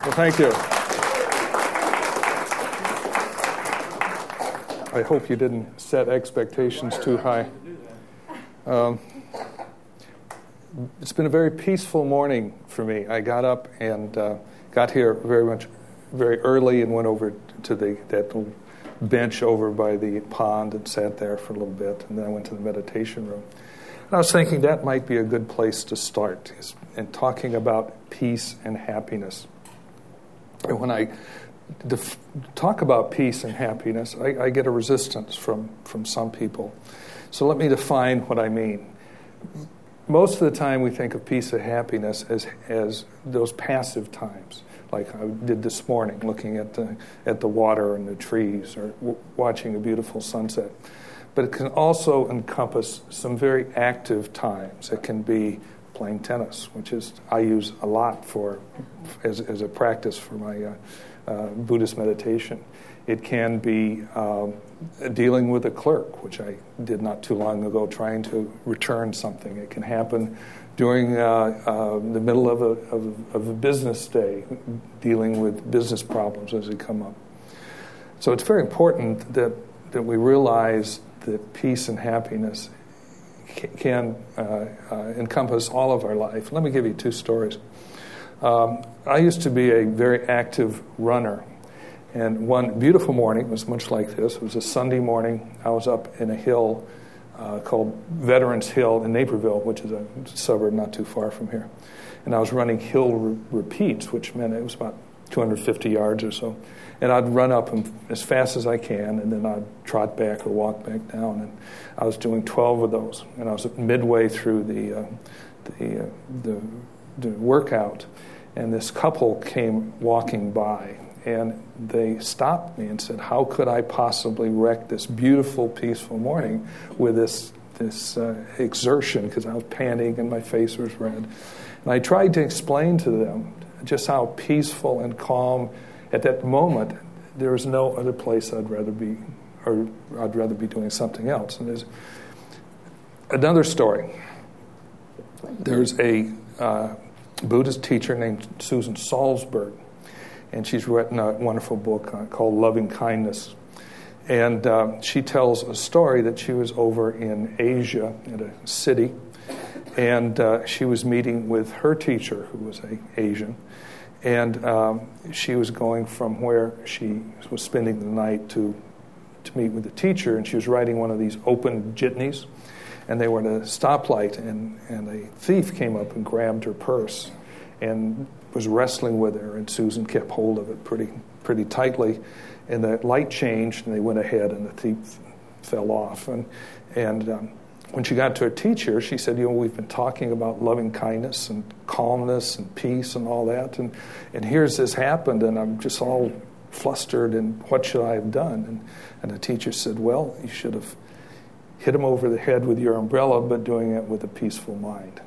Well, thank you. I hope you didn't set expectations too high. It's been a very peaceful morning for me. I got up and got here very early and went over to that bench over by the pond and sat there for a little bit, and then I went to the meditation room. And I was thinking that might be a good place to start, in talking about peace and happiness. And when I talk about peace and happiness, I get a resistance from some people. So let me define what I mean. Most of the time we think of peace and happiness as those passive times, like I did this morning, looking at the water and the trees, or watching a beautiful sunset. But it can also encompass some very active times. It can be playing tennis, which I use a lot as a practice for my Buddhist meditation. It can be dealing with a clerk, which I did not too long ago, trying to return something. It can happen during the middle of a business day, dealing with business problems as they come up. So it's very important that we realize that peace and happiness can encompass all of our life. Let me give you two stories. I used to be a very active runner. And one beautiful morning, it was much like this. It was a Sunday morning. I was up in a hill called Veterans Hill in Naperville, which is a suburb not too far from here. And I was running hill repeats, which meant it was about 250 yards or so. And I'd run up as fast as I can, and then I'd trot back or walk back down. And I was doing 12 of those. And I was midway through the workout, and this couple came walking by. And they stopped me and said, how could I possibly wreck this beautiful, peaceful morning with this exertion, because I was panting and my face was red. And I tried to explain to them just how peaceful and calm at that moment. There was no other place I'd rather be, or I'd rather be doing something else. And there's another story. There's a Buddhist teacher named Susan Salzberg, and she's written a wonderful book called Loving Kindness. And she tells a story that she was over in Asia in a city, and she was meeting with her teacher, who was an Asian, and she was going from where she was spending the night to meet with the teacher, and she was riding one of these open jitneys, and they were at a stoplight, and a thief came up and grabbed her purse and was wrestling with her, and Susan kept hold of it pretty tightly, and the light changed, and they went ahead, and the thief fell off. And when she got to her teacher, she said, we've been talking about loving kindness and calmness and peace and all that, and here's this happened, and I'm just all flustered, and what should I have done? And the teacher said, well, you should have hit him over the head with your umbrella, but doing it with a peaceful mind.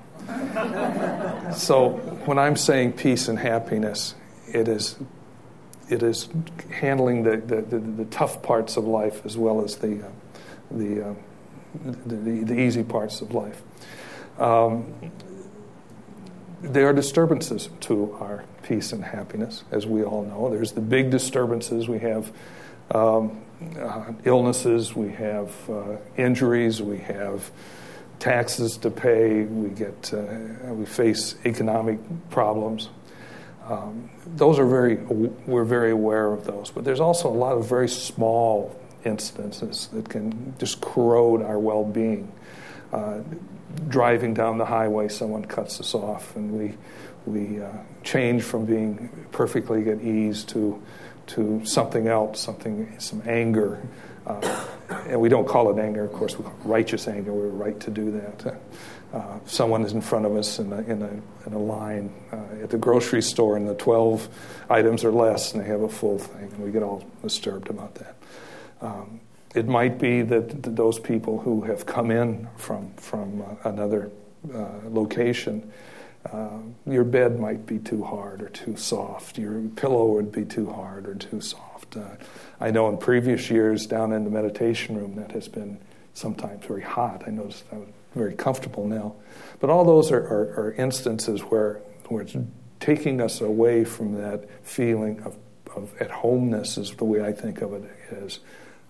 So when I'm saying peace and happiness, it is handling the tough parts of life as well as the easy parts of life. There are disturbances to our peace and happiness, as we all know. There's the big disturbances. We have illnesses, we have injuries, we have taxes to pay, we face economic problems. We're very aware of those. But there's also a lot of very small incidences that can just corrode our well-being. Driving down the highway, someone cuts us off, and we change from being perfectly at ease to something else, some anger. And we don't call it anger, of course, we call it righteous anger. We're right to do that. Someone is in front of us in a line at the grocery store, and the 12 items or less, and they have a full thing, and we get all disturbed about that. It might be that those people who have come in from another location, your bed might be too hard or too soft. Your pillow would be too hard or too soft. I know in previous years down in the meditation room that has been sometimes very hot. I noticed I was very comfortable now. But all those are instances where it's taking us away from that feeling of at-homeness is the way I think of it, as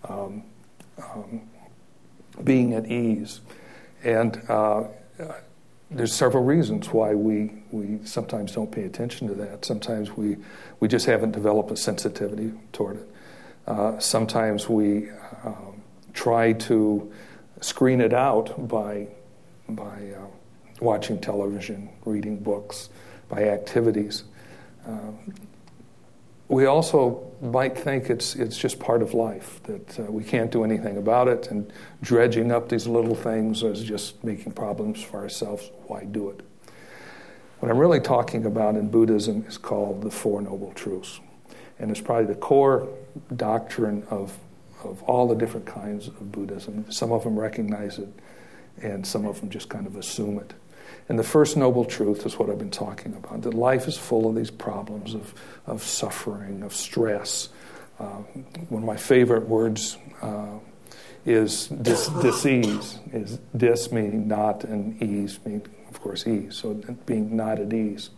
being at ease. And there's several reasons why we sometimes don't pay attention to that. Sometimes we just haven't developed a sensitivity toward it. Sometimes we try to screen it out by watching television, reading books, by activities. We also might think it's just part of life, that we can't do anything about it, and dredging up these little things is just making problems for ourselves. Why do it? What I'm really talking about in Buddhism is called the Four Noble Truths. And it's probably the core doctrine of all the different kinds of Buddhism. Some of them recognize it, and some of them just kind of assume it. And the first noble truth is what I've been talking about, that life is full of these problems of suffering, of stress. One of my favorite words is dis-ease, is dis meaning not and ease meaning, of course, ease, so being not at ease.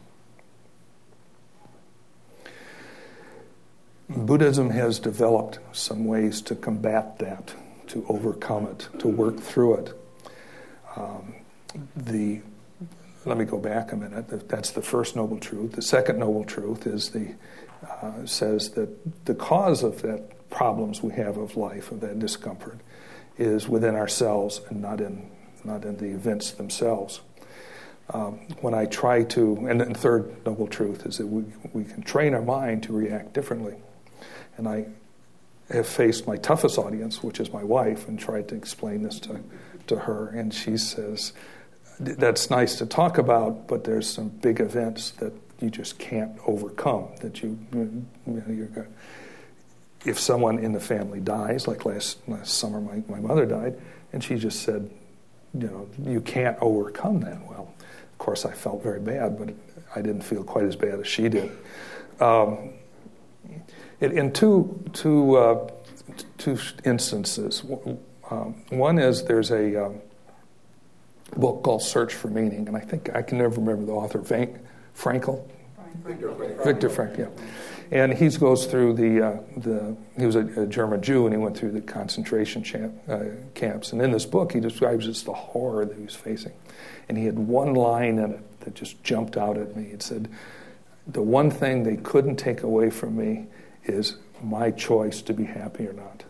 Buddhism has developed some ways to combat that, to overcome it, to work through it. Let me go back a minute. That's the first noble truth. The second noble truth is says that the cause of that problems we have of life, of that discomfort, is within ourselves and not in the events themselves. When I try to, and the third noble truth is that we can train our mind to react differently. And I have faced my toughest audience, which is my wife, and tried to explain this to her, and she says, that's nice to talk about, but there's some big events that you just can't overcome. That if someone in the family dies, like last summer my mother died, and she just said, you can't overcome that. Well, of course I felt very bad, but I didn't feel quite as bad as she did. In two instances, one is there's a book called Search for Meaning, and I can never remember the author, Frankl? Viktor Frankl, yeah. And he goes through he was a German Jew, and he went through the concentration camps. And in this book, he describes just the horror that he was facing. And he had one line in it that just jumped out at me. It said, the one thing they couldn't take away from me is my choice to be happy or not.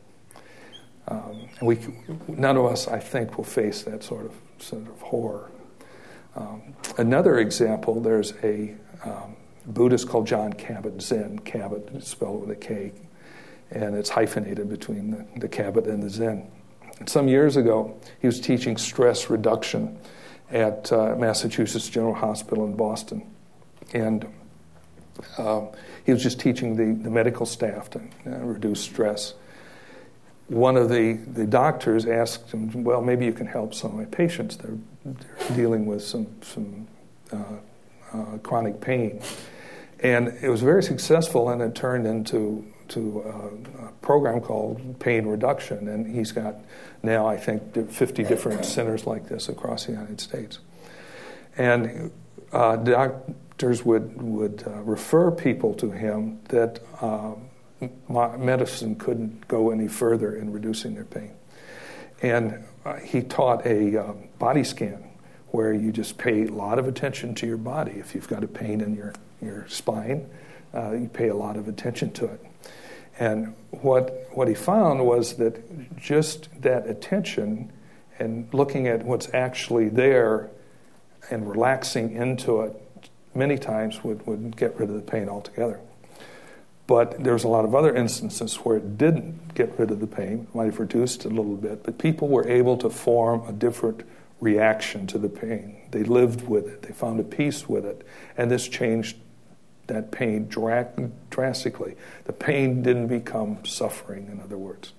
None of us, I think, will face that sort of horror. Another example, there's a Buddhist called Jon Kabat, Zen. Kabat is spelled with a K, and it's hyphenated between the Kabat and the Zen. And some years ago, he was teaching stress reduction at Massachusetts General Hospital in Boston. And he was just teaching the medical staff to reduce stress. One of the doctors asked him, well, maybe you can help some of my patients. They're dealing with some chronic pain. And it was very successful, and it turned into a program called Pain Reduction. And he's got now, I think, 50 different centers like this across the United States. And doctors would refer people to him that medicine couldn't go any further in reducing their pain. And he taught a body scan where you just pay a lot of attention to your body. If you've got a pain in your spine, you pay a lot of attention to it. And what he found was that just that attention and looking at what's actually there and relaxing into it many times would get rid of the pain altogether. But there's a lot of other instances where it didn't get rid of the pain. It might have reduced it a little bit, but people were able to form a different reaction to the pain. They lived with it. They found a peace with it. And this changed that pain drastically. The pain didn't become suffering, in other words.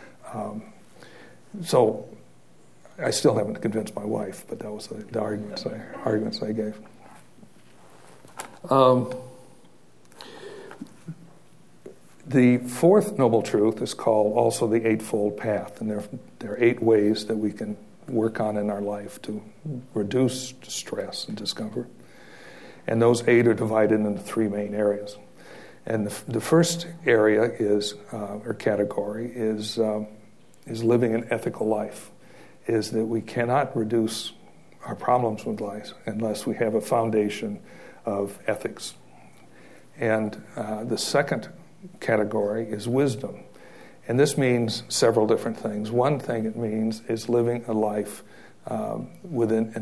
So I still haven't convinced my wife, but that was the arguments I gave. The fourth noble truth is called also the Eightfold Path, and there are 8 ways that we can work on in our life to reduce stress and discomfort. And those 8 are divided into 3 main areas. And the first area is, or category, is living an ethical life, is that we cannot reduce our problems with life unless we have a foundation of ethics. And the second category is wisdom. And this means several different things. One thing it means is living a life with an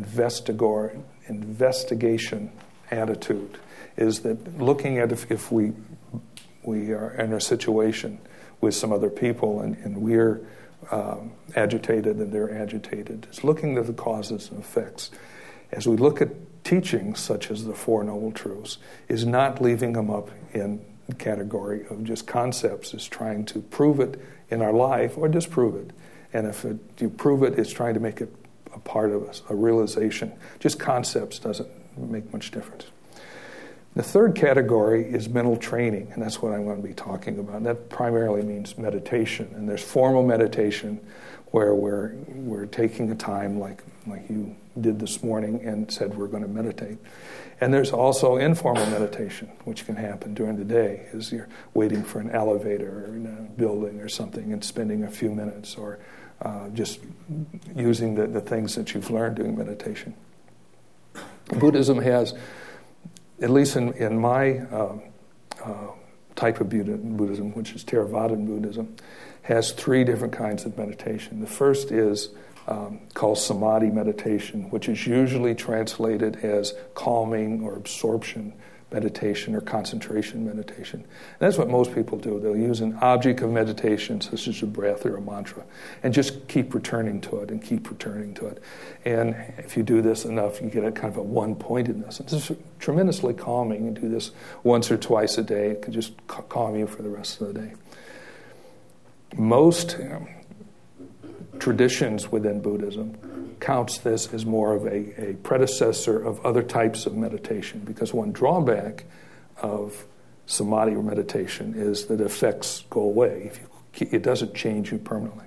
investigation attitude, is that looking at if we are in a situation with some other people and we're agitated and they're agitated. It's looking at the causes and effects. As we look at teachings such as the Four Noble Truths, is not leaving them up in the category of just concepts, is trying to prove it in our life or disprove it. And if you prove it, it's trying to make it a part of us, a realization. Just concepts doesn't make much difference. The third category is mental training, and that's what I'm going to be talking about. That primarily means meditation, and there's formal meditation where we're taking a time like you did this morning and said we're going to meditate. And there's also informal meditation, which can happen during the day, as you're waiting for an elevator or in a building or something and spending a few minutes, or just using the things that you've learned doing meditation. Buddhism has, at least in my type of Buddhism, which is Theravada Buddhism, has 3 different kinds of meditation. The first is called samadhi meditation, which is usually translated as calming or absorption meditation or concentration meditation. And that's what most people do. They'll use an object of meditation, such as a breath or a mantra, and just keep returning to it and keep returning to it. And if you do this enough, you get a kind of a one-pointedness. It's tremendously calming. You do this once or twice a day. It can just calm you for the rest of the day. Most traditions within Buddhism counts this as more of a predecessor of other types of meditation, because one drawback of samadhi or meditation is that effects go away. It doesn't change you permanently.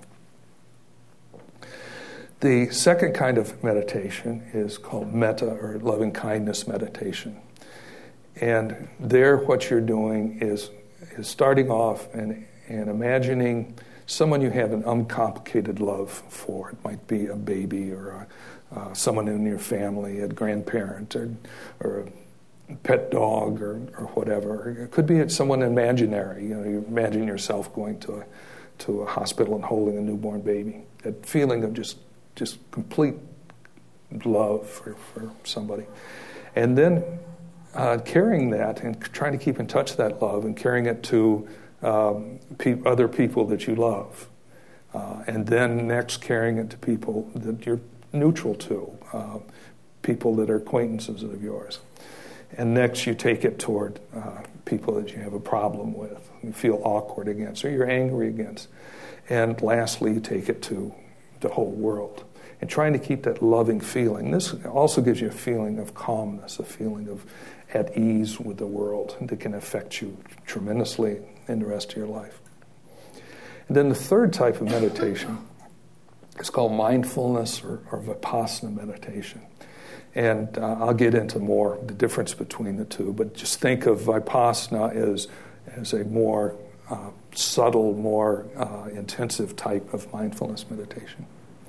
The second kind of meditation is called metta, or loving kindness meditation. And there what you're doing is starting off and imagining someone you have an uncomplicated love for. It might be a baby or someone in your family, a grandparent or a pet dog or whatever. It could be someone imaginary. You imagine yourself going to a hospital and holding a newborn baby. That feeling of just complete love for somebody. And then carrying that and trying to keep in touch with that love and carrying it to other people that you love. And then next carrying it to people that you're neutral to, people that are acquaintances of yours. And next you take it toward people that you have a problem with, you feel awkward against, or you're angry against. And lastly, you take it to the whole world. And trying to keep that loving feeling. This also gives you a feeling of calmness, a feeling of at ease with the world that can affect you tremendously in the rest of your life. And then the third type of meditation is called mindfulness or vipassana meditation. And I'll get into more the difference between the two, but just think of vipassana as a more subtle, more intensive type of mindfulness meditation.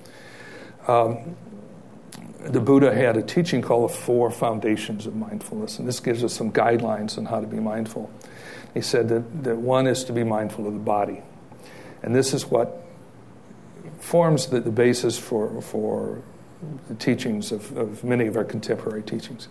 The Buddha had a teaching called the Four Foundations of Mindfulness, and this gives us some guidelines on how to be mindful. He said that one is to be mindful of the body. And this is what forms the basis for the teachings of many of our contemporary teachers.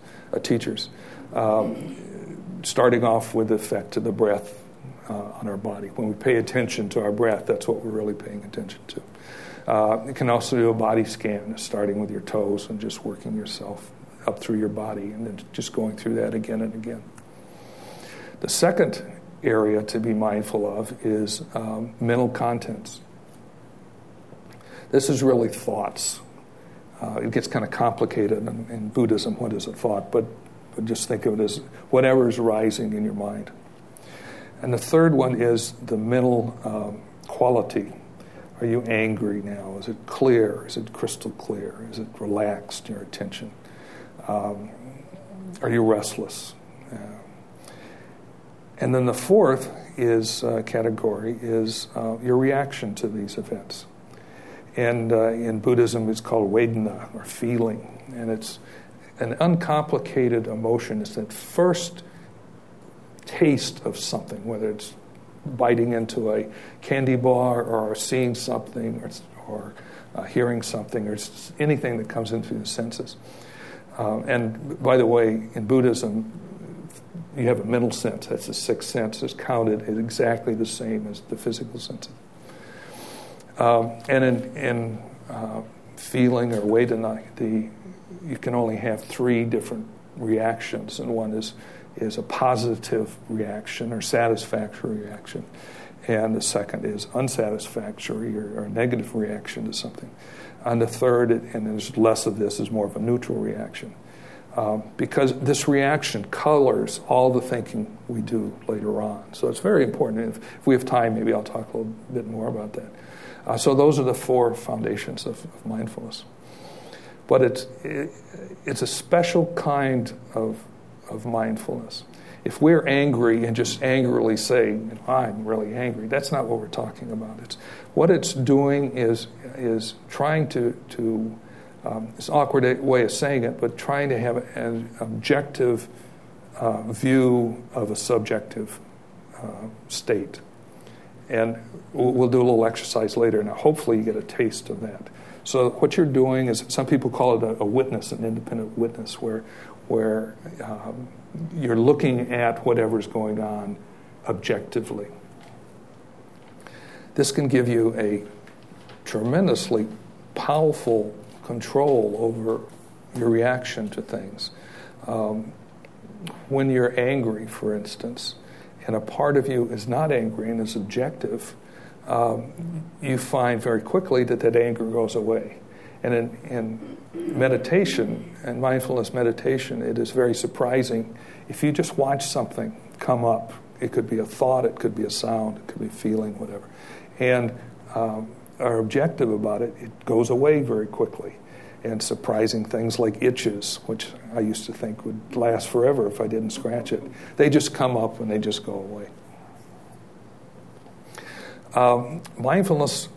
Starting off with the effect of the breath on our body. When we pay attention to our breath, that's what we're really paying attention to. You can also do a body scan, starting with your toes and just working yourself up through your body and then just going through that again and again. The second area to be mindful of is mental contents. This is really thoughts. It gets kind of complicated in Buddhism. What is a thought? But just think of it as whatever is rising in your mind. And the third one is the mental quality. Are you angry now? Is it clear? Is it crystal clear? Is it relaxed, your attention? Are you restless? And then the fourth category is your reaction to these events. And in Buddhism, it's called Vedana, or feeling. And it's an uncomplicated emotion. It's that first taste of something, whether it's biting into a candy bar or seeing something or hearing something, or anything that comes in through the senses. And by the way, in Buddhism, you have a mental sense. That's the sixth sense. It's counted as exactly the same as the physical senses. And in feeling or Vedana, you can only have three different reactions, and one is a positive reaction or satisfactory reaction, and the second is unsatisfactory or negative reaction to something. And the third, and there's less of this, is more of a neutral reaction. Because this reaction colors all the thinking we do later on. So it's very important. If we have time, maybe I'll talk a little bit more about that. So those are the four foundations of mindfulness. But it's a special kind of mindfulness. If we're angry and just angrily say, I'm really angry, that's not what we're talking about. What it's doing is trying to it's an awkward way of saying it, but trying to have an objective view of a subjective state. And we'll do a little exercise later. Now, hopefully you get a taste of that. So what you're doing is, some people call it a witness, an independent witness, where you're looking at whatever's going on objectively. This can give you a tremendously powerful control over your reaction to things. When you're angry, for instance, and a part of you is not angry and is objective, you find very quickly that anger goes away. And in meditation, and mindfulness meditation, it is very surprising. If you just watch something come up, it could be a thought, it could be a sound, it could be a feeling, whatever, and are objective about it, it goes away very quickly. And surprising things like itches, which I used to think would last forever if I didn't scratch it, they just come up and they just go away. Mindfulness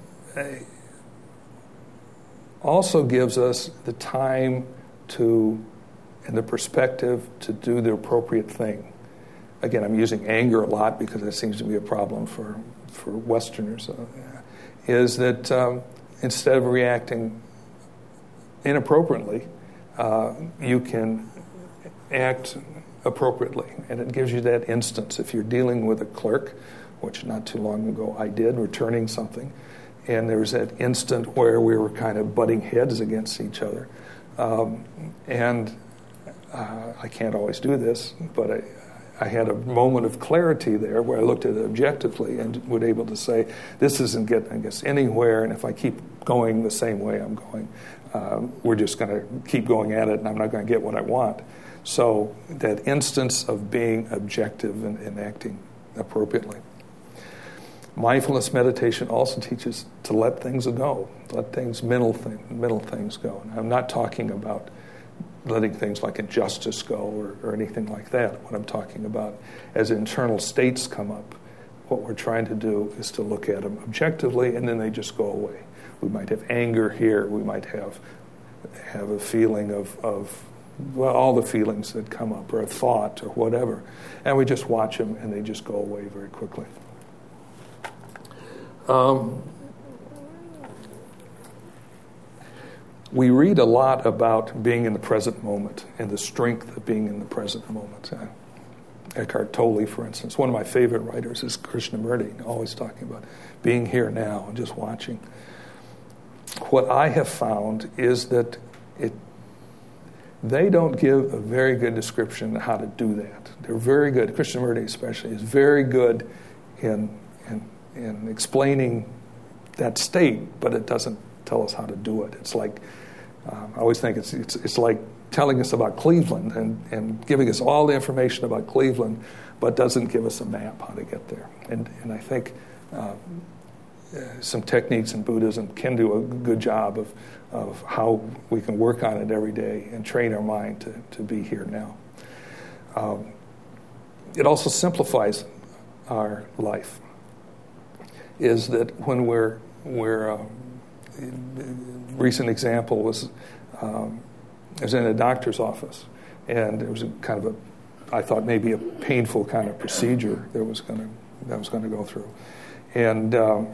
also gives us the time and the perspective to do the appropriate thing. Again, I'm using anger a lot because that seems to be a problem for Westerners. Is that instead of reacting inappropriately, you can act appropriately. And it gives you that instance. If you're dealing with a clerk, which not too long ago I did, returning something, and there was that instant where we were kind of butting heads against each other. And I can't always do this, but I had a moment of clarity there where I looked at it objectively and was able to say, this isn't getting us anywhere, and if I keep going the same way I'm going, we're just going to keep going at it, and I'm not going to get what I want. So that instance of being objective and acting appropriately. Mindfulness meditation also teaches to let things go, let mental things go. And I'm not talking about letting things like injustice go or anything like that. What I'm talking about, as internal states come up, what we're trying to do is to look at them objectively, and then they just go away. We might have anger here. We might have a feeling of all the feelings that come up, or a thought, or whatever. And we just watch them, and they just go away very quickly. We read a lot about being in the present moment and the strength of being in the present moment. Eckhart Tolle, for instance, one of my favorite writers is Krishnamurti, always talking about being here now and just watching. What I have found is that they don't give a very good description of how to do that. They're very good, Krishnamurti especially, is very good in explaining that state, but it doesn't tell us how to do it. It's like, I always think it's like telling us about Cleveland and giving us all the information about Cleveland, but doesn't give us a map how to get there. And I think some techniques in Buddhism can do a good job of how we can work on it every day and train our mind to be here now. It also simplifies our life. Is that when we're recent example was I was in a doctor's office, and it was I thought maybe a painful kind of procedure that was going to go through, and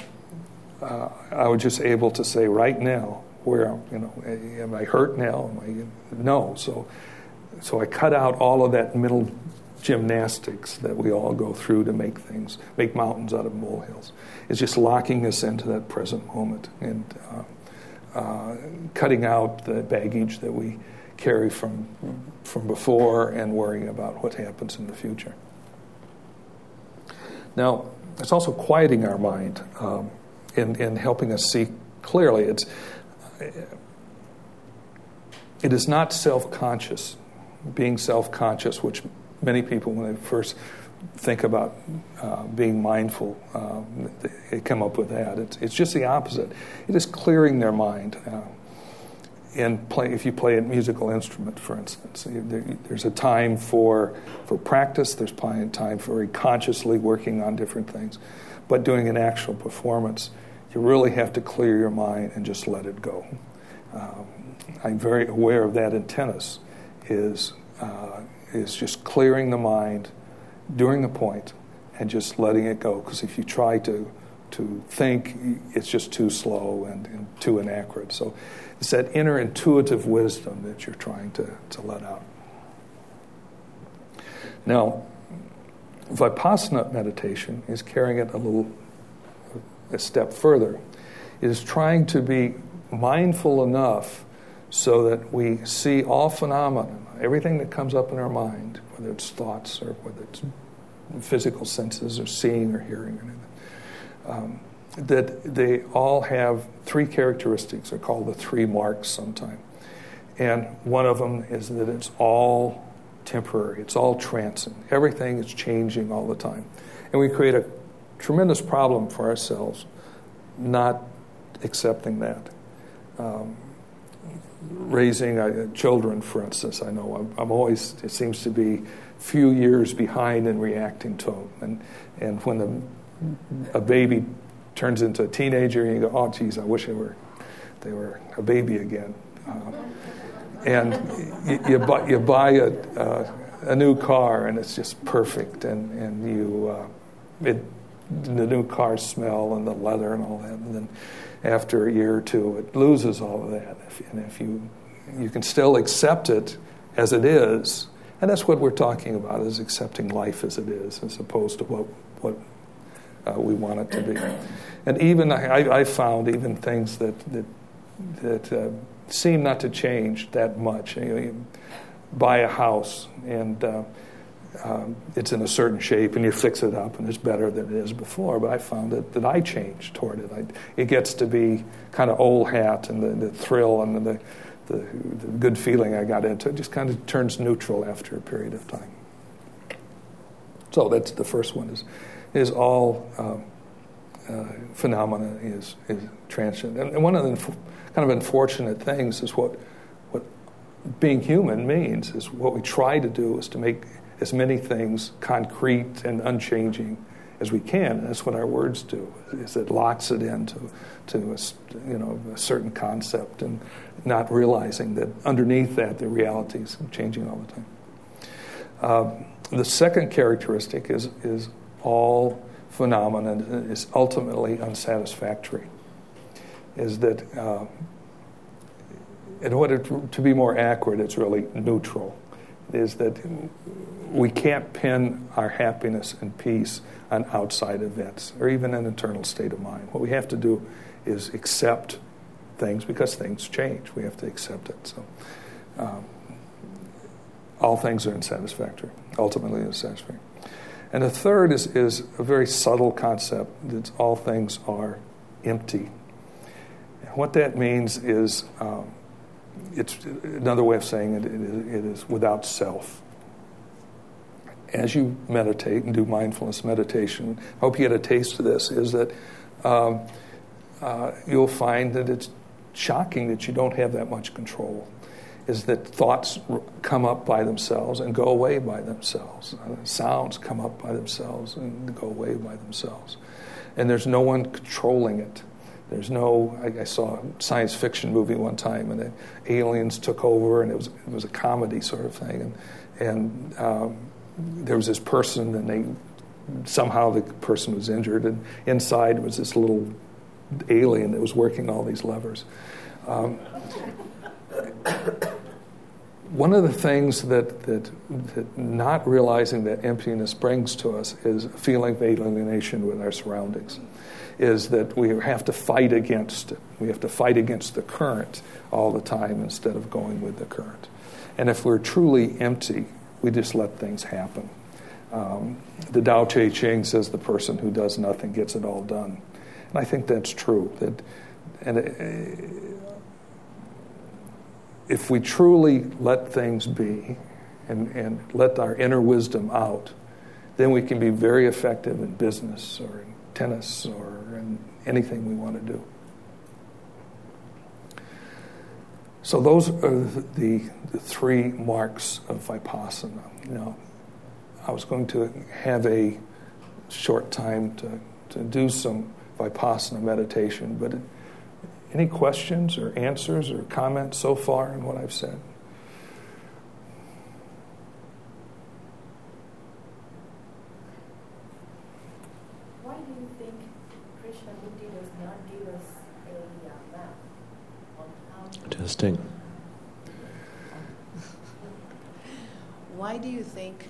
I was just able to say right now, where am I hurt now? No. So I cut out all of that mental gymnastics that we all go through to make mountains out of molehills. It's just locking us into that present moment and cutting out the baggage that we carry from before and worrying about what happens in the future. Now, it's also quieting our mind and helping us see clearly. It is not self-conscious, being self-conscious, which many people, when they first think about being mindful, they come up with that. It's just the opposite. It is clearing their mind. If you play a musical instrument, for instance, there's a time for practice. There's plenty of time for very consciously working on different things. But doing an actual performance, you really have to clear your mind and just let it go. I'm very aware of that in tennis. Is just clearing the mind during the point and just letting it go. Because if you try to think, it's just too slow and too inaccurate. So it's that inner intuitive wisdom that you're trying to let out. Now, Vipassana meditation is carrying it a step further. It is trying to be mindful enough so that we see all phenomena, everything that comes up in our mind, whether it's thoughts or whether it's physical senses or seeing or hearing or anything, that they all have three characteristics. They're called the three marks sometimes. And one of them is that it's all temporary. It's all transient. Everything is changing all the time. And we create a tremendous problem for ourselves not accepting that. Raising children, for instance, I know I'm always, it seems to be few years behind in reacting to them. And when a baby turns into a teenager, and you go, oh, geez, I wish they were a baby again. And you buy a new car, and it's just perfect, and the new car smell and the leather and all that, and then after a year or two, it loses all of that. And if you can still accept it as it is, and that's what we're talking about, is accepting life as it is, as opposed to what we want it to be. And even I found even things that seem not to change that much. You buy a house and it's in a certain shape, and you fix it up, and it's better than it is before. But I found that I changed toward it. It gets to be kind of old hat, and the thrill and the good feeling I got into it just kind of turns neutral after a period of time. So that's the first one. Is all phenomena is transient. And one of the kind of unfortunate things is what being human means is what we try to do is to make as many things concrete and unchanging as we can. And that's what our words do. Is it locks it into a certain concept, and not realizing that underneath that the reality is changing all the time. The second characteristic is all phenomena is ultimately unsatisfactory. Is that, to be more accurate, it's really neutral. Is that we can't pin our happiness and peace on outside events or even an internal state of mind. What we have to do is accept things, because things change. We have to accept it. So all things are unsatisfactory, ultimately unsatisfactory. And the third is a very subtle concept, that all things are empty. And what that means is, it's another way of saying it is without self. As you meditate and do mindfulness meditation, I hope you get a taste of this, is that you'll find that it's shocking that you don't have that much control. is that thoughts come up by themselves and go away by themselves. Sounds come up by themselves and go away by themselves. And there's no one controlling it. There's no, I saw a science fiction movie one time, and the aliens took over, and it was a comedy sort of thing. And there was this person, and somehow the person was injured, and inside was this little alien that was working all these levers. One of the things that not realizing that emptiness brings to us is a feeling of alienation with our surroundings, is that we have to fight against it. We have to fight against the current all the time instead of going with the current. And if we're truly empty, we just let things happen. The Tao Te Ching says the person who does nothing gets it all done. And I think that's true. If we truly let things be and let our inner wisdom out, then we can be very effective in business or in tennis or in anything we want to do. So those are the three marks of Vipassana. I was going to have a short time to do some Vipassana meditation, but any questions or answers or comments so far in what I've said? Why do you think Krishnamurti does not give us a map on how to... Testing. Why do you think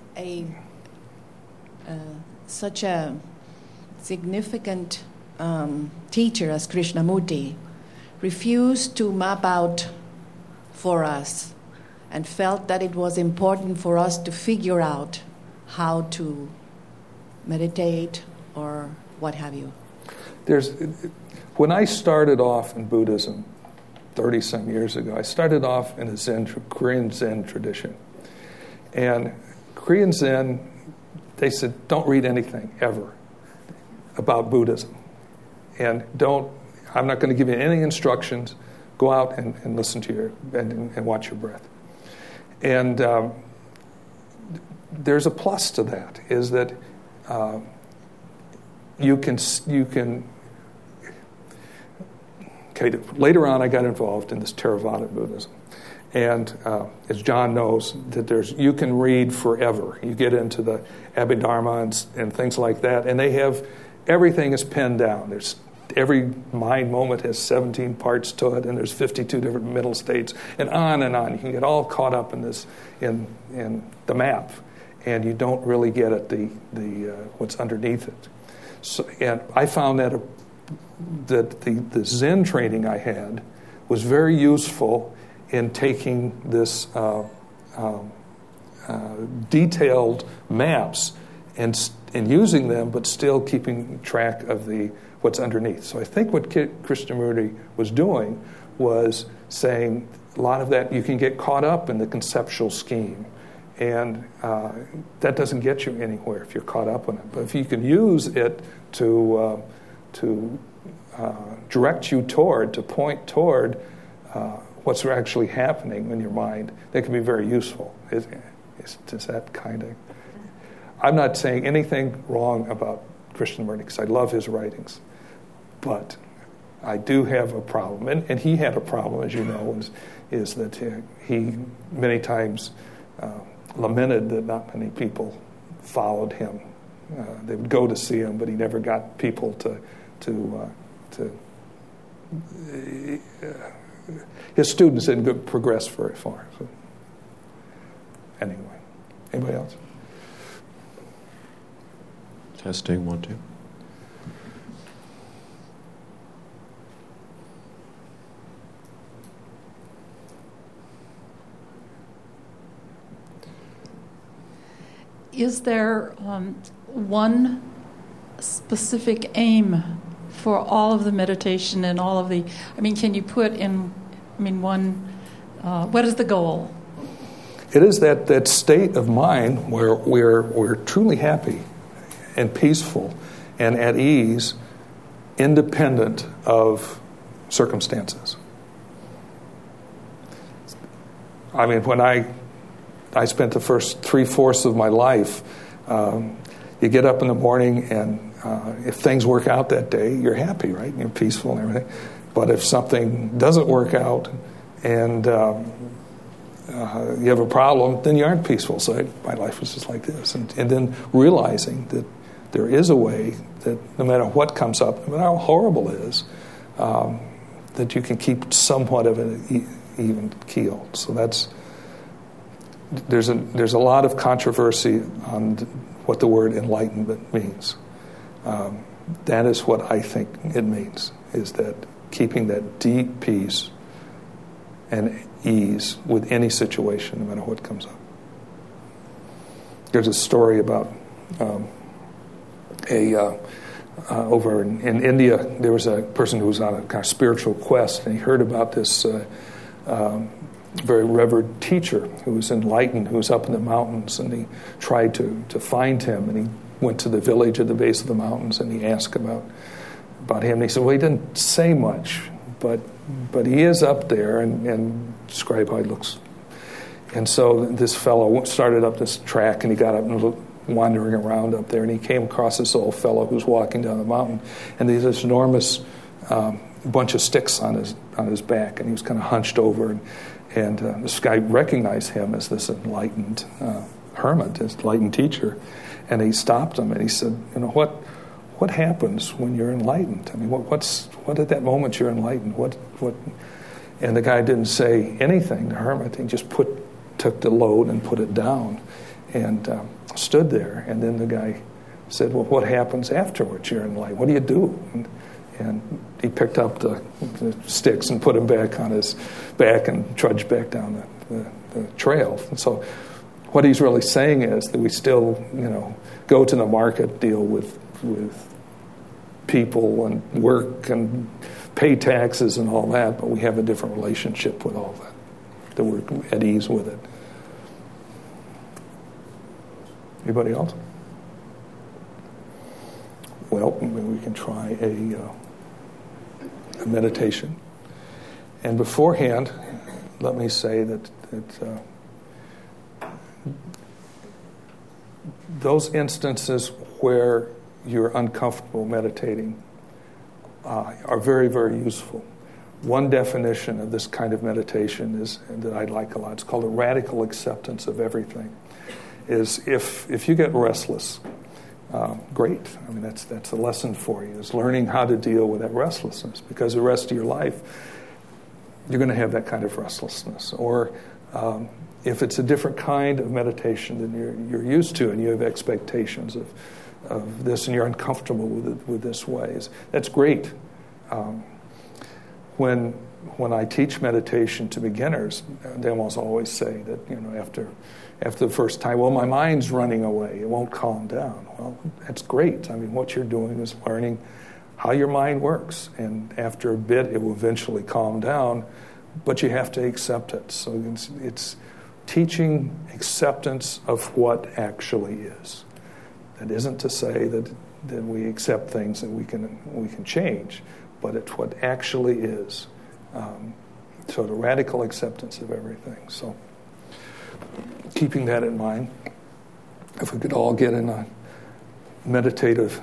such a significant teacher as Krishnamurti refused to map out for us and felt that it was important for us to figure out how to meditate or what have you? When I started off in Buddhism 30-some years ago, I started off in a Korean Zen tradition. And Korean Zen, they said, don't read anything ever about Buddhism. And I'm not going to give you any instructions. Go out and listen to and watch your breath. And there's a plus to that, is that you can. Okay, later on, I got involved in this Theravada Buddhism. And as John knows, that you can read forever. You get into the Abhidharma and things like that, and everything is pinned down. Every mind moment has 17 parts to it, and there's 52 different mental states, and on and on. You can get all caught up in this, in the map, and you don't really get at the what's underneath it. So, and I found that the Zen training I had was very useful in taking this detailed maps and using them, but still keeping track of what's underneath. So I think what Krishnamurti was doing was saying a lot of that you can get caught up in the conceptual scheme, and that doesn't get you anywhere if you're caught up in it. But if you can use it to direct you to point toward what's actually happening in your mind, that can be very useful. Is that kind of... I'm not saying anything wrong about Krishnamurti, because I love his writings. But I do have a problem, and he had a problem, as you know, is that he many times lamented that not many people followed him. They would go to see him, but he never got people to his students didn't progress very far. So. Anyway, anybody else? Testing, 1, 2. Is there one specific aim for all of the meditation and all of the... can you put in, one... what is the goal? It is that state of mind where we're truly happy and peaceful and at ease, independent of circumstances. I mean, when I spent the first 3/4 of my life, you get up in the morning and if things work out that day, you're happy, right? You're peaceful and everything. But if something doesn't work out and you have a problem, then you aren't peaceful. So my life was just like this. And then realizing that there is a way that no matter what comes up, no matter how horrible it is, that you can keep somewhat of an even keel. So there's a lot of controversy on what the word enlightenment means. That is what I think it means, is that keeping that deep peace and ease with any situation, no matter what comes up. There's a story about over in India, there was a person who was on a kind of spiritual quest, and he heard about this very revered teacher who was enlightened, who was up in the mountains, and he tried to find him, and he went to the village at the base of the mountains, and he asked about him, and he said, well, he didn't say much, but he is up there, and describe how he looks. And so this fellow started up this track, and he got up and was wandering around up there, and he came across this old fellow who was walking down the mountain, and there's this enormous bunch of sticks on his back, and he was kind of hunched over, and this guy recognized him as this enlightened hermit, this enlightened teacher, and he stopped him, and he said, what happens when you're enlightened? I mean, what at that moment you're enlightened? What? And the guy didn't say anything, the hermit. He just took the load and put it down, and stood there. And then the guy said, well, what happens afterwards you're enlightened? What do you do? And he picked up the sticks and put them back on his back and trudged back down the trail. And so what he's really saying is that we still, go to the market, deal with people and work and pay taxes and all that, but we have a different relationship with all that we're at ease with it. Anybody else? Well, maybe we can try a meditation. And beforehand, let me say that those instances where you're uncomfortable meditating are very, very useful. One definition of this kind of meditation is, that I like a lot, it's called a radical acceptance of everything, is if you get restless, great. I mean, that's a lesson for you, is learning how to deal with that restlessness, because the rest of your life, you're going to have that kind of restlessness. Or if it's a different kind of meditation than you're used to, and you have expectations of this, and you're uncomfortable with this ways, that's great. When I teach meditation to beginners, they almost always say that, after the first time, well, my mind's running away, it won't calm down. Well, that's great. I mean, what you're doing is learning how your mind works, and after a bit, it will eventually calm down, but you have to accept it. So it's teaching acceptance of what actually is. That isn't to say that we accept things that we can change, but it's what actually is. So the radical acceptance of everything. So keeping that in mind, if we could all get in a meditative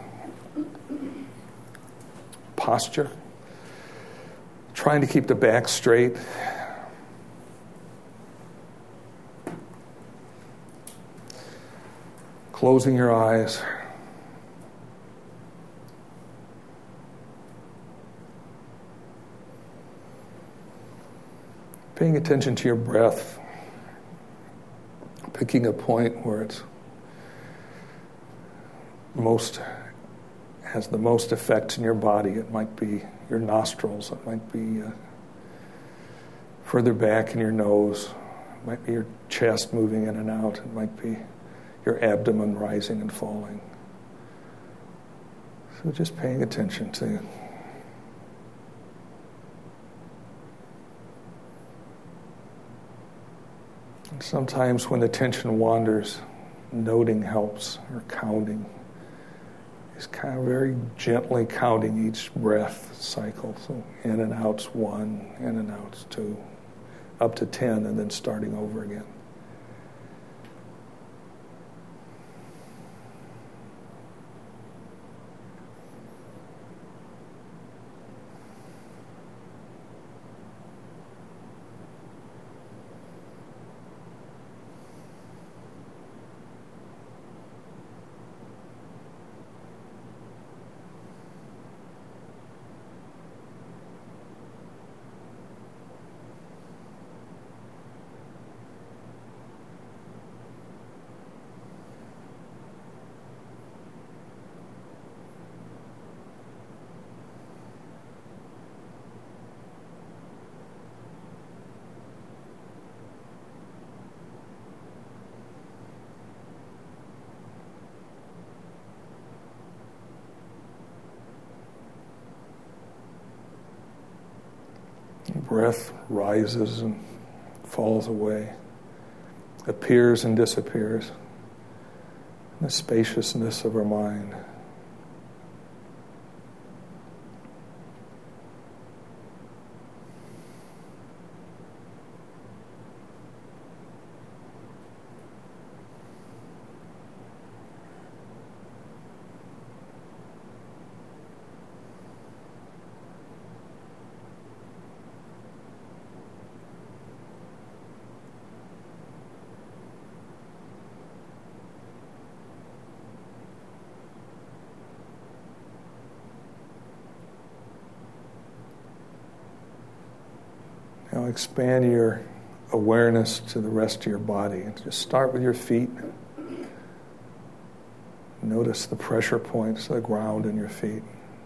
posture, trying to keep the back straight, closing your eyes, paying attention to your breath, picking a point where it's has the most effect in your body. It might be your nostrils, it might be further back in your nose, it might be your chest moving in and out, it might be your abdomen rising and falling. So just paying attention to it. Sometimes when attention wanders, noting helps, or counting. Just kind of very gently counting each breath cycle. So in and out's 1, in and out's 2. up to 10 and then starting over again. Breath rises and falls away, appears and disappears in the spaciousness of our mind. Now expand your awareness to the rest of your body. Just start with your feet. Notice the pressure points, the ground in your feet.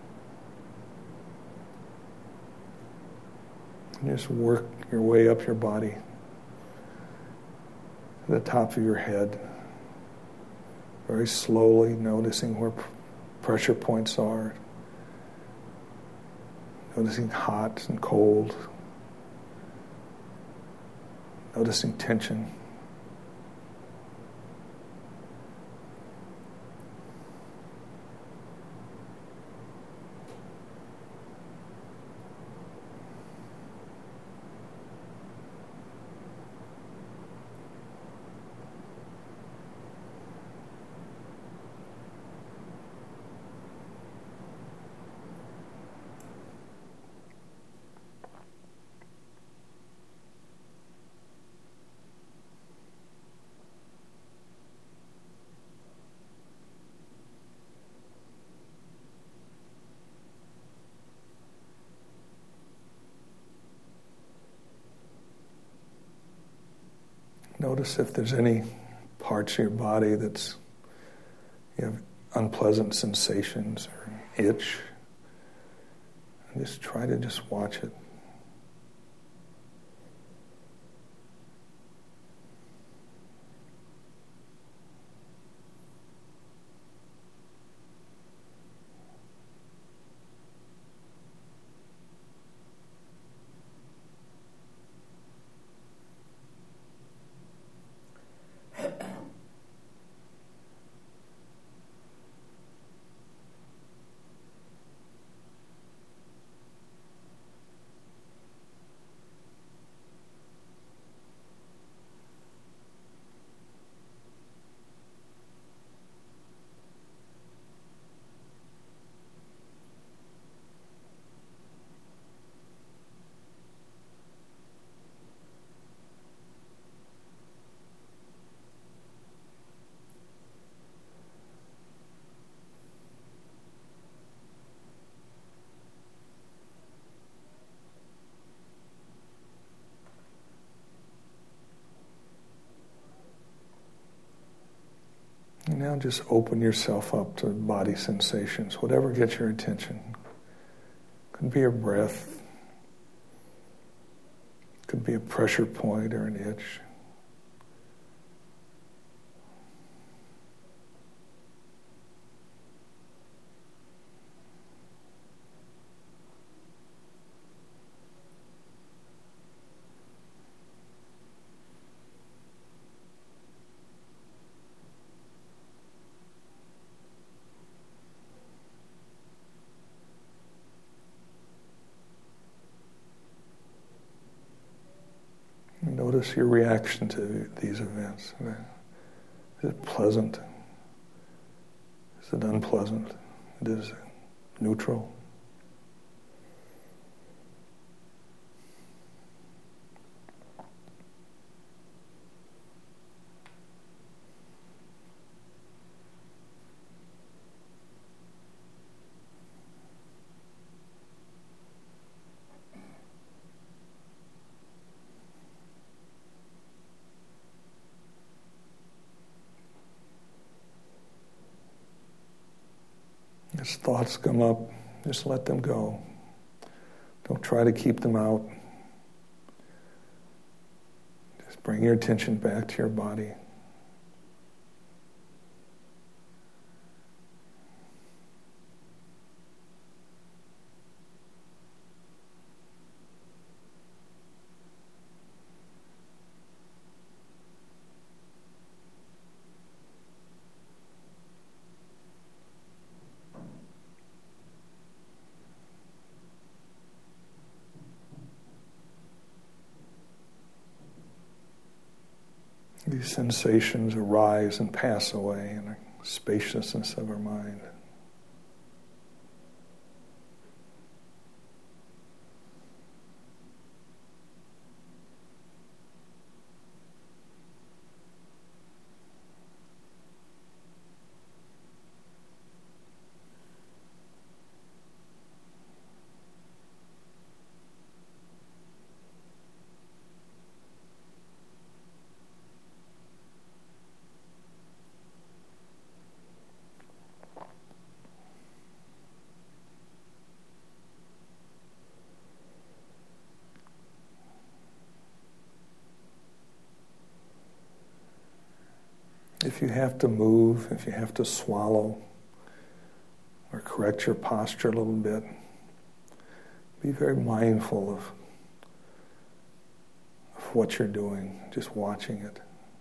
And just work your way up your body to the top of your head. Very slowly noticing where pressure points are. Noticing hot and cold. Noticing tension. Notice if there's any parts of your body that's you have unpleasant sensations or itch. And just try to just watch it. And now just open yourself up to body sensations, whatever gets your attention. Could be your breath. Could be a pressure point or an itch. notice your reaction to these events. Is it pleasant? Is it unpleasant? Is it neutral? As thoughts come up, just let them go. Don't try to keep them out. Just bring your attention back to your body. These sensations arise and pass away in the spaciousness of our mind. If you have to move, if you have to swallow or correct your posture a little bit, be very mindful of what you're doing, just watching it.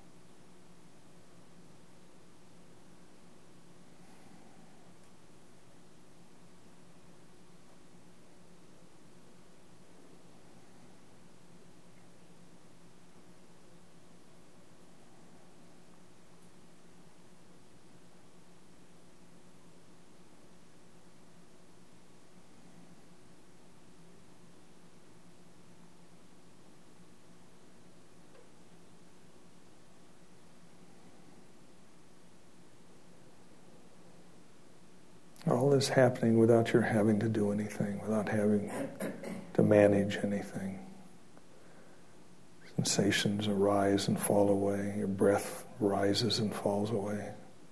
All this happening without your having to do anything, without having to manage anything. Sensations arise and fall away. Your breath rises and falls away.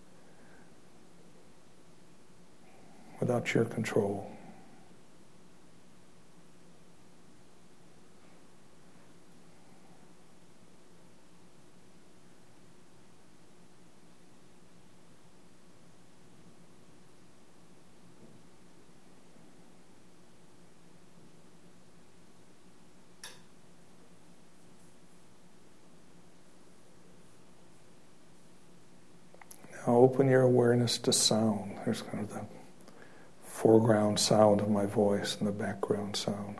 Without your control. Now open your awareness to sound. There's kind of the foreground sound of my voice and the background sound.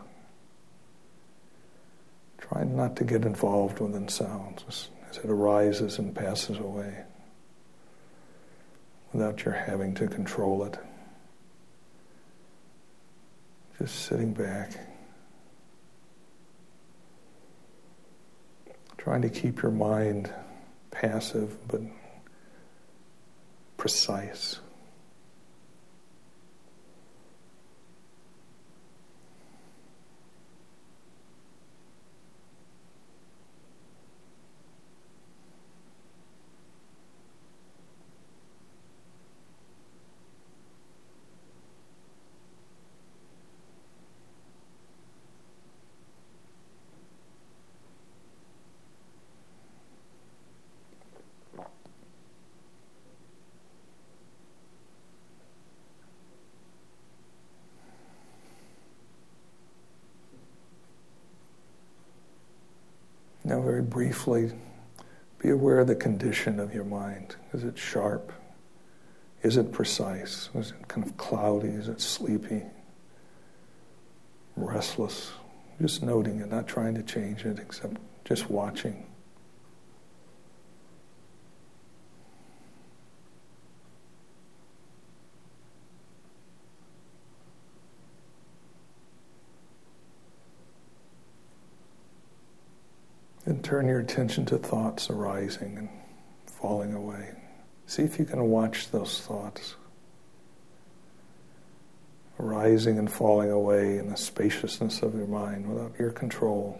Try not to get involved within sounds as it arises and passes away without your having to control it. Just sitting back. Trying to keep your mind passive but precise. Now very briefly, be aware of the condition of your mind. Is it sharp? Is it precise? Is it kind of cloudy? Is it sleepy? Restless? Just noting it, not trying to change it, except just watching. And turn your attention to thoughts arising and falling away. See if you can watch those thoughts arising and falling away in the spaciousness of your mind without your control.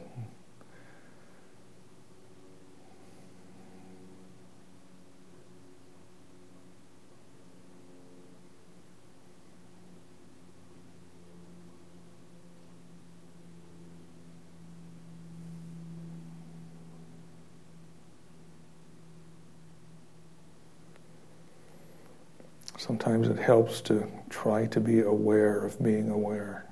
Sometimes it helps to try to be aware of being aware.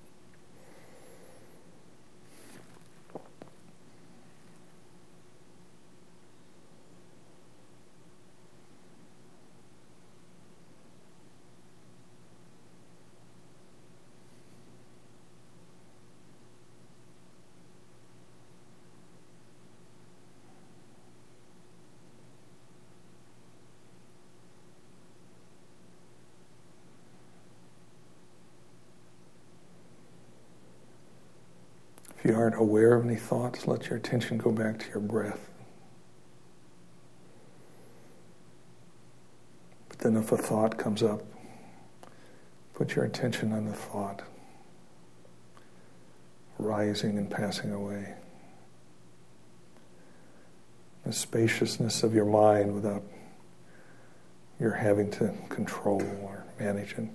If you aren't aware of any thoughts, let your attention go back to your breath. But then if a thought comes up, put your attention on the thought, rising and passing away. The spaciousness of your mind without your having to control or manage it.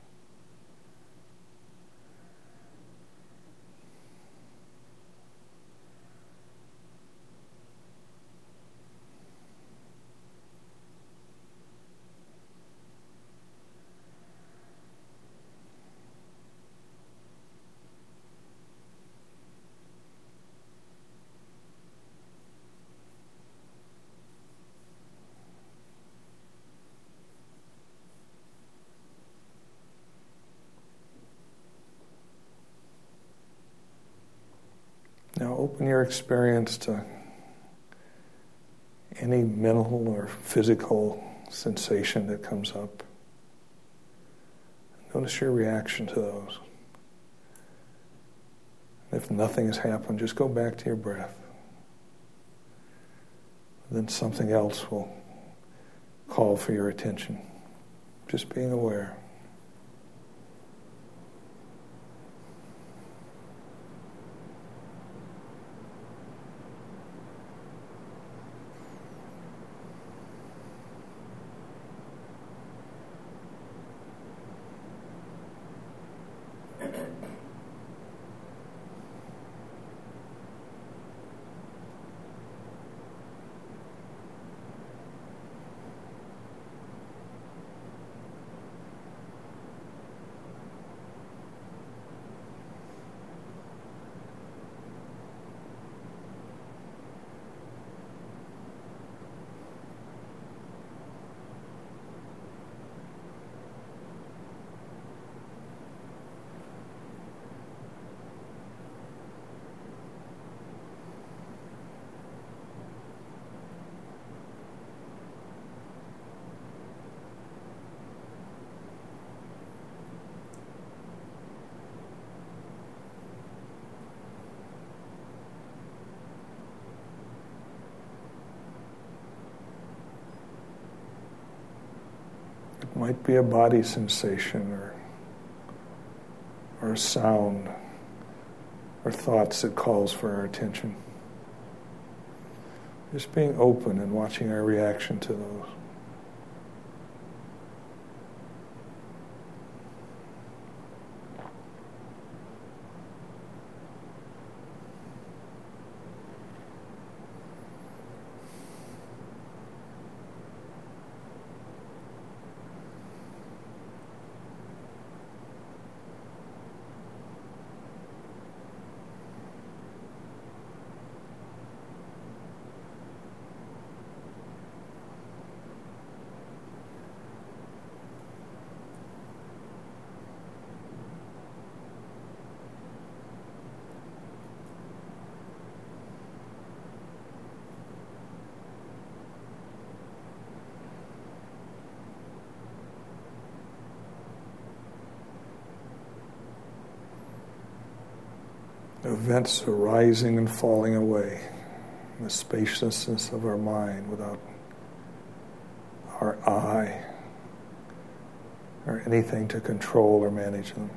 Now open your experience to any mental or physical sensation that comes up. Notice your reaction to those. If nothing has happened, just go back to your breath. Then something else will call for your attention. Just being aware. It might be a body sensation or a sound or thoughts that calls for our attention. Just being open and watching our reaction to those. Events arising and falling away. The spaciousness of our mind without our eye or anything to control or manage them.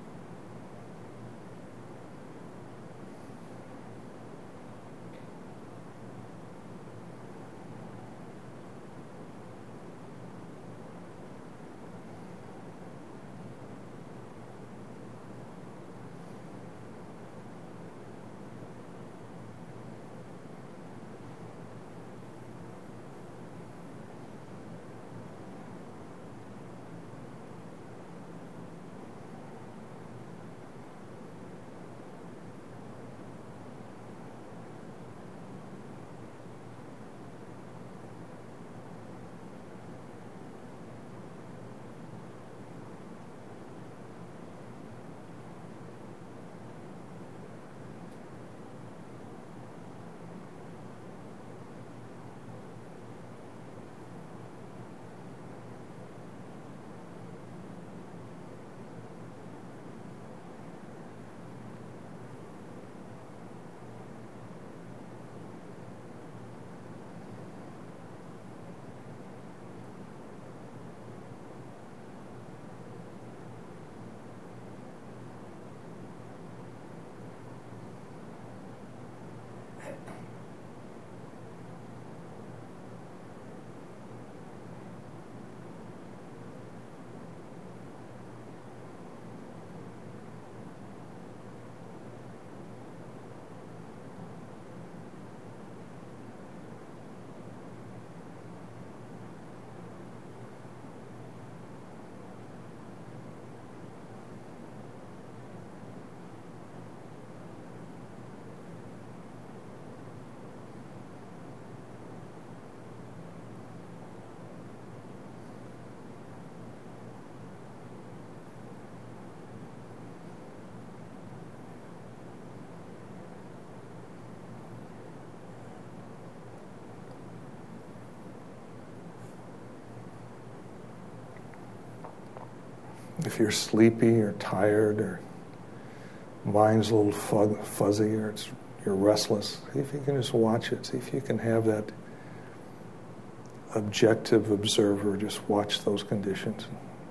If you're sleepy or tired or mind's a little fuzzy or you're restless, see if you can just watch it. See if you can have that objective observer just watch those conditions.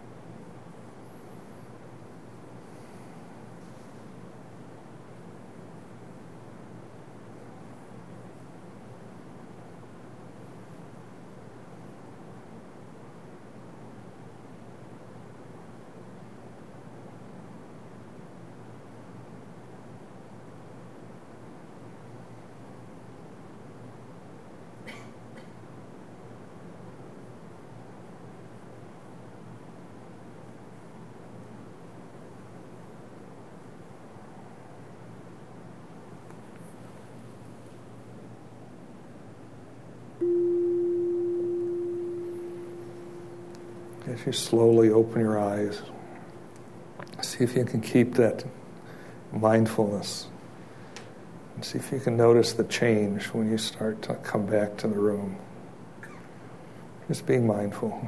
As you slowly open your eyes, see if you can keep that mindfulness. And see if you can notice the change when you start to come back to the room. Just being mindful.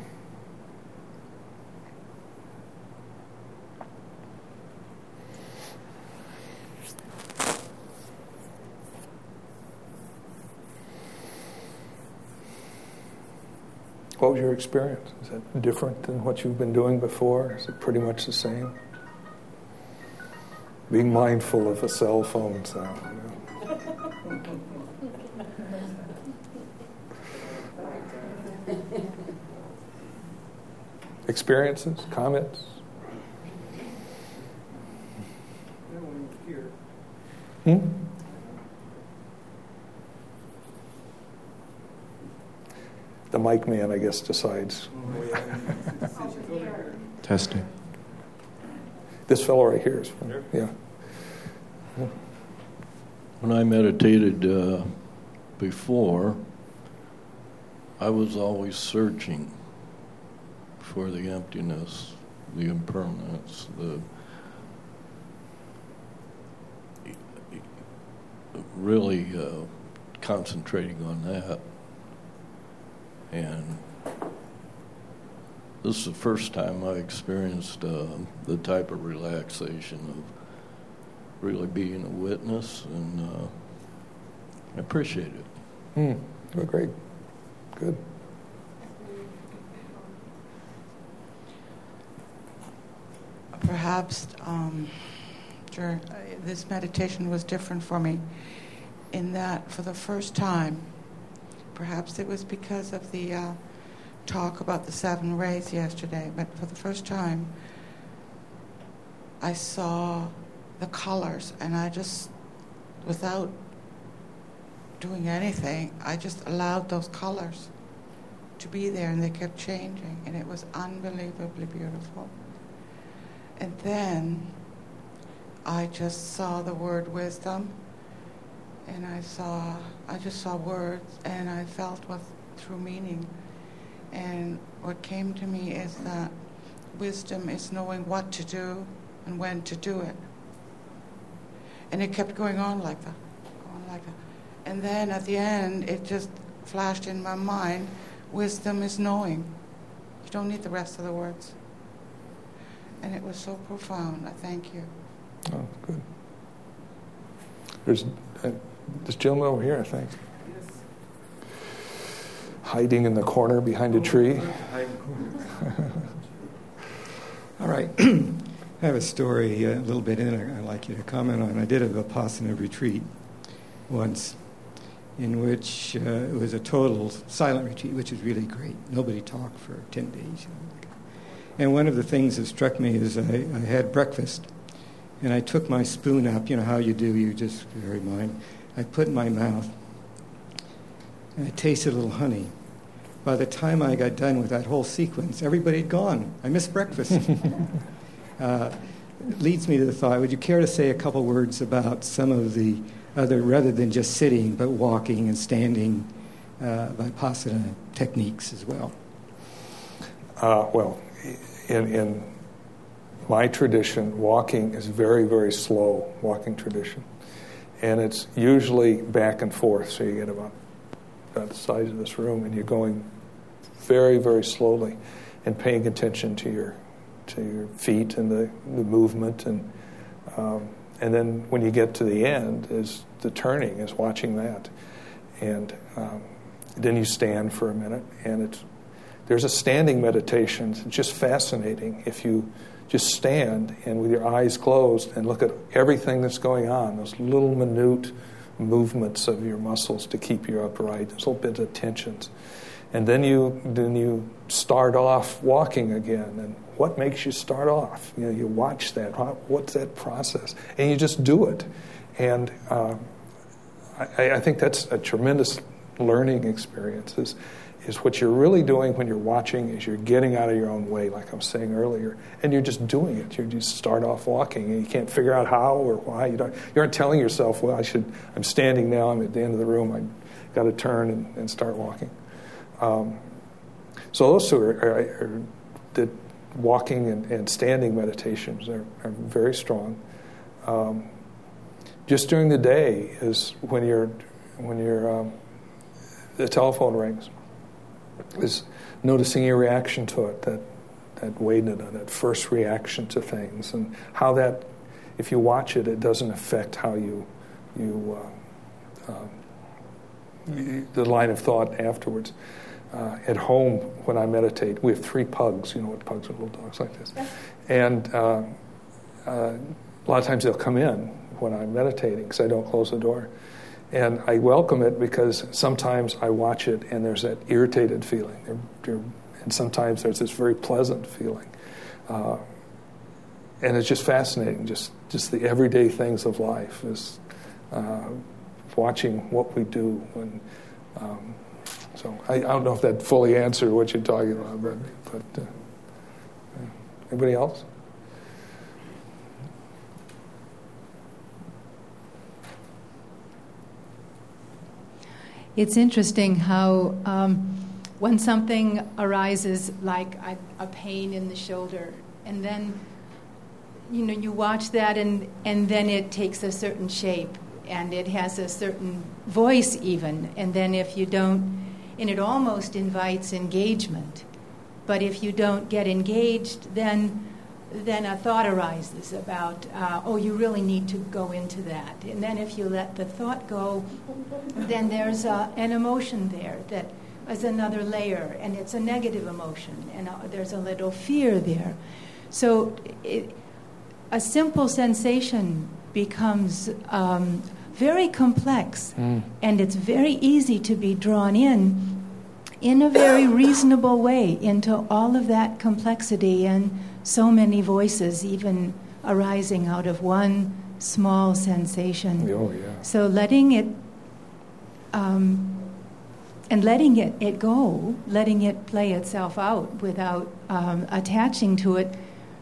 What was your experience? Is that different than what you've been doing before? Is it pretty much the same? Being mindful of a cell phone sound. Experiences? Comments? The mic man, I guess, decides. Testing. This fellow right here is from, yeah. When I meditated before, I was always searching for the emptiness, the impermanence, really concentrating on that. And this is the first time I experienced the type of relaxation really being a witness, and I appreciate it. Oh, great. Good. Perhaps this meditation was different for me in that for the first time, perhaps it was because of the talk about the 7 rays yesterday, but for the first time I saw the colors, and I just, without doing anything, I just allowed those colors to be there, and they kept changing, and it was unbelievably beautiful. And then I just saw the word wisdom, and I just saw words, and I felt what true meaning. And what came to me is that wisdom is knowing what to do and when to do it. And it kept going on like that, And then at the end, it just flashed in my mind, wisdom is knowing. You don't need the rest of the words. And it was so profound. I thank you. Oh, good. There's this gentleman over here, I think. Yes. Hiding in the corner behind a tree. All right. I have a story a little bit in it I'd like you to comment on. I did a Vipassana retreat once in which it was a total silent retreat, which was really great. Nobody talked for 10 days. And one of the things that struck me is I had breakfast, and I took my spoon up, you know how you do, you just very mind. I put it in my mouth, and I tasted a little honey. By the time I got done with that whole sequence, everybody had gone. I missed breakfast. Leads me to the thought, would you care to say a couple words about some of the other, rather than just sitting, but walking and standing Vipassana techniques as well? Well, in my tradition, walking is very, very slow, walking tradition. And it's usually back and forth, so you get about the size of this room, and you're going very, very slowly and paying attention to your feet and the movement. And then when you get to the end, is the turning, is watching that. And then you stand for a minute, and there's a standing meditation. It's just fascinating if you just stand and with your eyes closed and look at everything that's going on, those little minute movements of your muscles to keep you upright, those little bits of tensions. And then you start off walking again. And what makes you start off? You know, you watch that. What's that process? And you just do it. And I think that's a tremendous learning experience. Is what you're really doing when you're watching is you're getting out of your own way, like I was saying earlier, and you're just doing it. You just start off walking, and you can't figure out how or why. You aren't telling yourself, well, I'm standing now, I'm at the end of the room, I've got to turn and start walking. So those two are the walking and standing meditations are very strong. Just during the day is when the telephone rings, is noticing your reaction to it, that vedana, that first reaction to things, and how that, if you watch it, it doesn't affect how the line of thought afterwards. At home, when I meditate, we have 3 pugs. You know what pugs are, little dogs like this. And a lot of times they'll come in when I'm meditating because I don't close the door. And I welcome it because sometimes I watch it and there's that irritated feeling. And sometimes there's this very pleasant feeling. And it's just fascinating, just the everyday things of life is watching what we do. So I don't know if that fully answered what you're talking about, but anybody else? It's interesting how when something arises like a pain in the shoulder, and then you watch that and then it takes a certain shape and it has a certain voice even, and then if you don't, and it almost invites engagement, but if you don't get engaged, then then a thought arises about, oh, you really need to go into that. And then if you let the thought go, then there's an emotion there that is another layer, and it's a negative emotion, and there's a little fear there. So a simple sensation becomes very complex, and it's very easy to be drawn in a very reasonable way into all of that complexity and so many voices even arising out of one small sensation. Oh, yeah. So letting it letting it go, letting it play itself out without attaching to it.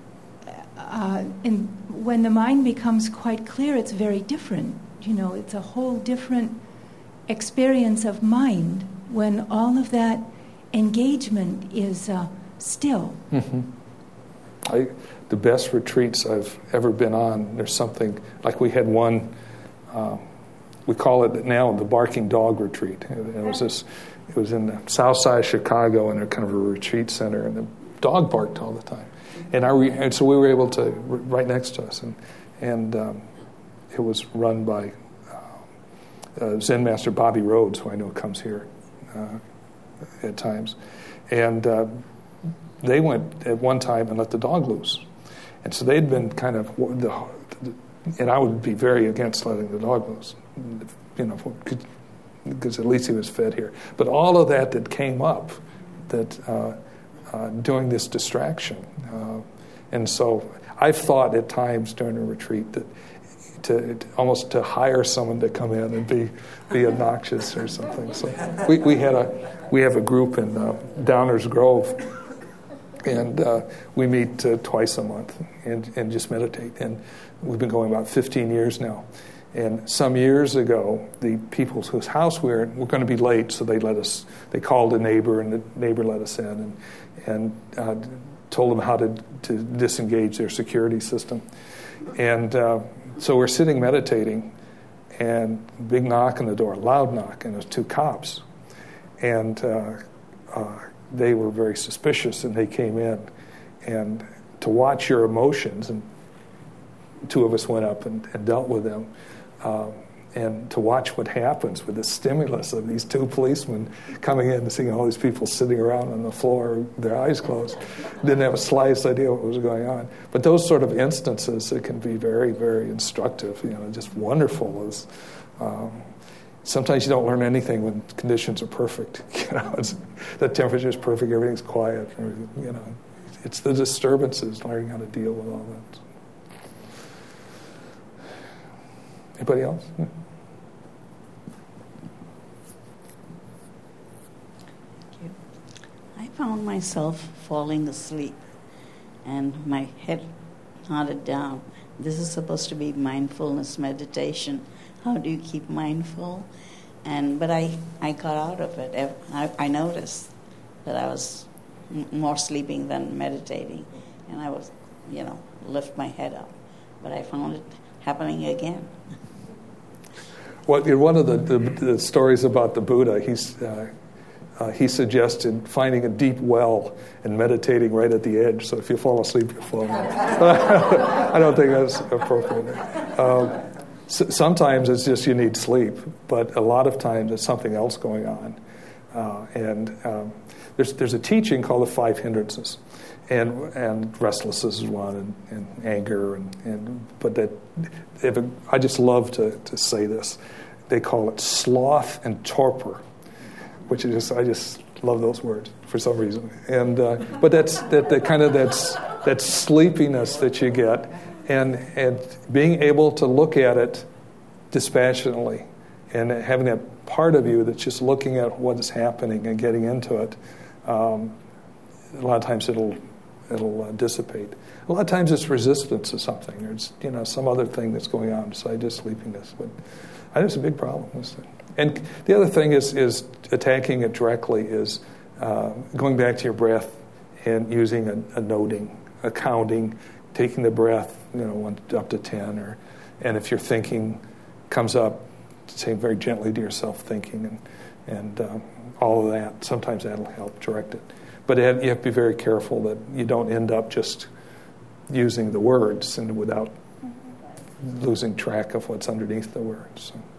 And when the mind becomes quite clear, it's very different. It's a whole different experience of mind when all of that engagement is still. Mm-hmm. The best retreats I've ever been on, there's something, like we had one, we call it now the Barking Dog Retreat. It was in the south side of Chicago in a kind of a retreat center, and the dog barked all the time. And so we were able to, right next to us, and it was run by Zen Master Bobby Rhodes, who I know comes here at times. And they went at one time and let the dog loose. And so they'd been kind of, and I would be very against letting the dog loose, because at least he was fed here. But all of that came up, that doing this distraction. And so I've thought at times during a retreat that almost to hire someone to come in and be obnoxious or something. So we have a group in Downers Grove, and we meet twice a month and just meditate. And we've been going about 15 years now. And some years ago, the people whose house we're going to be late, so they called a neighbor, and the neighbor let us in and told them how to disengage their security system. And so we're sitting meditating, and big knock on the door, loud knock, and there's two cops. And they were very suspicious, and they came in. And to watch your emotions, and two of us went up and dealt with them, and to watch what happens with the stimulus of these two policemen coming in and seeing all these people sitting around on the floor, their eyes closed, didn't have a slightest idea what was going on. But those sort of instances, it can be very, very instructive, just wonderful. Sometimes you don't learn anything when conditions are perfect. The temperature is perfect, everything's quiet. It's the disturbances, learning how to deal with all that. Anybody else? Yeah. Thank you. I found myself falling asleep and my head nodded down. This is supposed to be mindfulness meditation. How do you keep mindful? But I got out of it. I noticed that I was more sleeping than meditating, and I was, lift my head up. But I found it happening again. Well, in one of the stories about the Buddha, he suggested finding a deep well and meditating right at the edge. So if you fall asleep, you fall. I don't think that's appropriate. Sometimes it's just you need sleep, but a lot of times it's something else going on. There's a teaching called the 5 hindrances, and restlessness is one, and anger, I just love to say this. They call it sloth and torpor, which is I just love those words for some reason. And but that's that sleepiness that you get, and being able to look at it dispassionately, and having that part of you that's just looking at what is happening and getting into it. A lot of times it'll dissipate. A lot of times it's resistance to something, or it's some other thing that's going on besides just sleepiness. But I think it's a big problem. And the other thing is attacking it directly is going back to your breath and using a noting, a counting, taking the breath, 1 up to 10, and if your thinking comes up, say very gently to yourself, thinking, and all of that. Sometimes that'll help direct it. But you have to be very careful that you don't end up just using the words and without losing track of what's underneath the words. So.